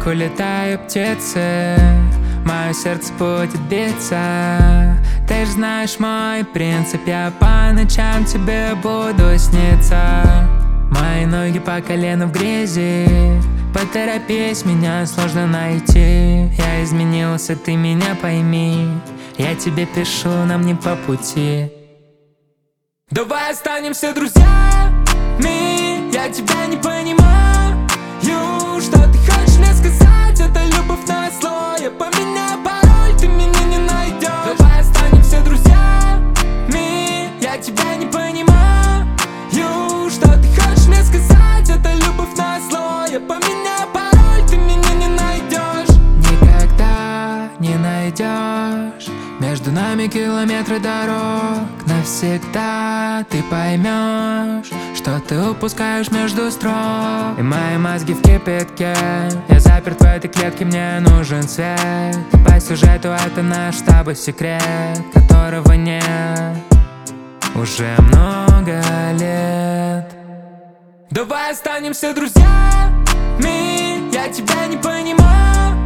как улетают птицы, мое сердце будет биться. Ты ж знаешь мой принцип, я по ночам тебе буду сниться. Мои ноги по колено в грязи, поторопись, меня сложно найти. Я изменился, ты меня пойми, я тебе пишу, нам не по пути. Давай останемся друзьями, я тебя не понимаю. Что ты хочешь мне сказать, это любовь на зло. Я поменяю пароль, ты меня не найдешь. Давай останемся друзьями, я тебя не понимаю. Что ты хочешь мне сказать, это любовь на зло. Я поменяю пароль, ты меня не найдешь. Никогда не найдешь. Между нами километры дорог. Навсегда ты поймешь, что ты упускаешь между строк. И мои мозги в кипятке, я заперт в этой клетке, мне нужен свет. По сюжету это наш с тобой секрет, которого нет уже много лет. Давай останемся друзьями, я тебя не понимаю.